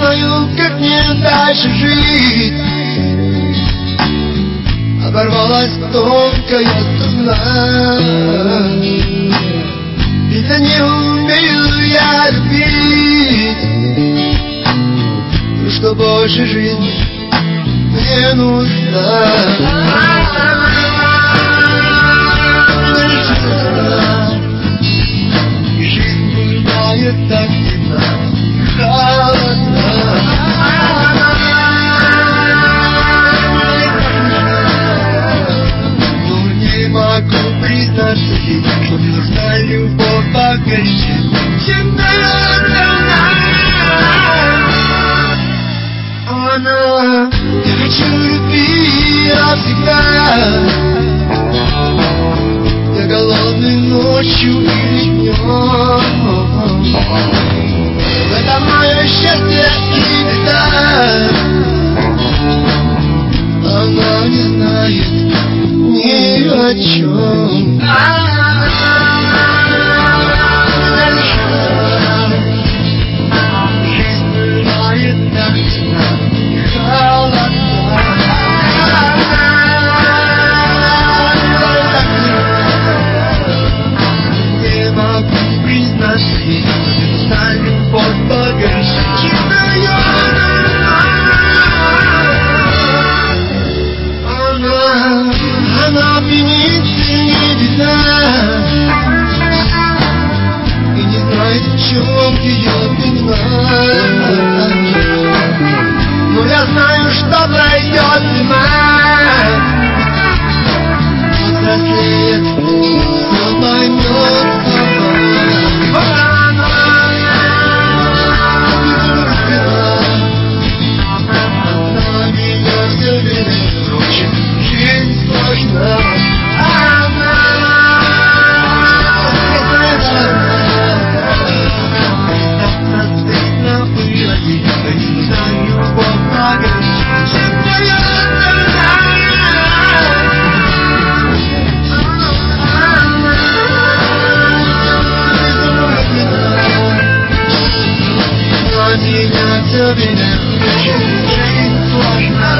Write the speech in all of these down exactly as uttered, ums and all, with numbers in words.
знаю, как мне дальше жить. Оборвалась тонкая струна, ведь я не умею я любить. Ну что больше жизни мне нужна. Жизнь бывает так темна и холодна. Но не могу признаться ей, что мне нужна любовь покориче, чем она. Она, я хочу любви навсегда. Я голодный ночью или днем. Это мое счастье и беда. Она не знает ни о чем. Жизнь бывает так темна и холодна. Не могу признаться ей, что мне нужна любовь покориче, чем она. Она пьянится и не видна, и не знает, в чем ее вина. Но я знаю, что пройдет зима, повзрослеет, все поймет сама. Она меня все время круче, жизнь сложна. Все время жизнь сложна.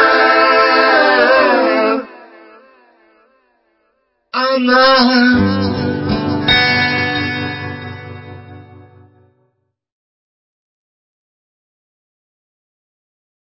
Она